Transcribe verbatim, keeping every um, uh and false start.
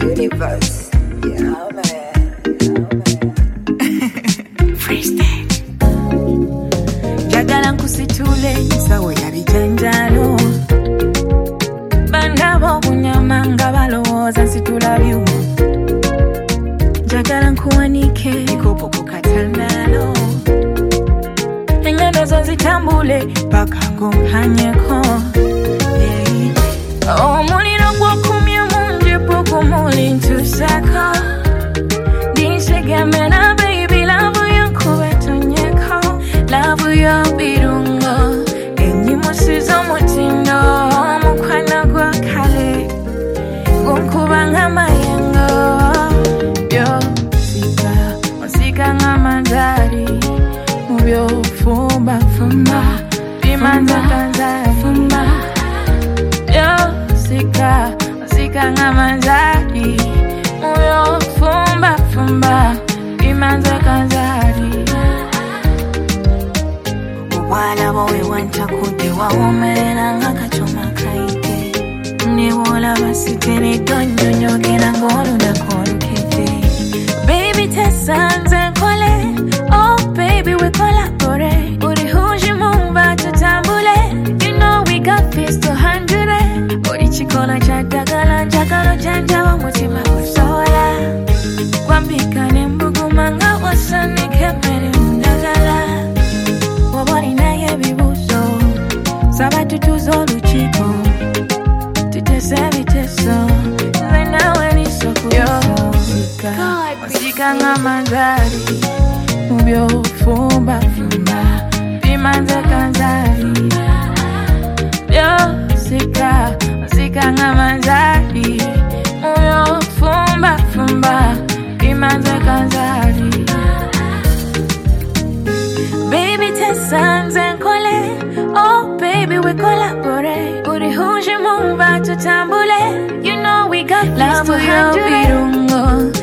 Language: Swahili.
universe. Yeah, man. Freestyle. Jagala nkusitule nsawo ya bijanjalo. Bandabo bunyama nga balowooza nsitula byuma. Jagala nkuwanike ikopo ku katandalo. Engano zo zitambule paka ngomphanyeko. Omuliro gwokumya mungi pukumuli ntusako. Nishegemena baby love you kubetonyeko. Love you birungo enyimusizo mutindo mukwana gwa kale gunkuba ng'amayengo byo sika osika ng'amanzari mubyo fumba fumba bimanza kanzari fumba byo sika osika ng'amanzari mubyo fumba fumba bimanza kanzari wala bowe wanta kude wawomerera ngakachoma kaite niwola basitene donyonyo gena ngolu na konkete baby tesanze nkole oh baby we collaborate uri huje mumba tutambule you know we got this to handle it uri chikola cha dagala chakalo chanja mutima kusola kwambikane mbugumanga wasane kemere ndagala wabari naye bibuzo sabatu tuzo luchiko tutese viteso nawe nisokuyo sika ng'amanzari mubyo fumba fumba bimanza kanzari byo sika sika ng'amanzari mubyo fumba fumba bimanza kanzari baby tesanze nkole oh baby we collaborate uri huje mumba tutambule you know we got love to handle birungo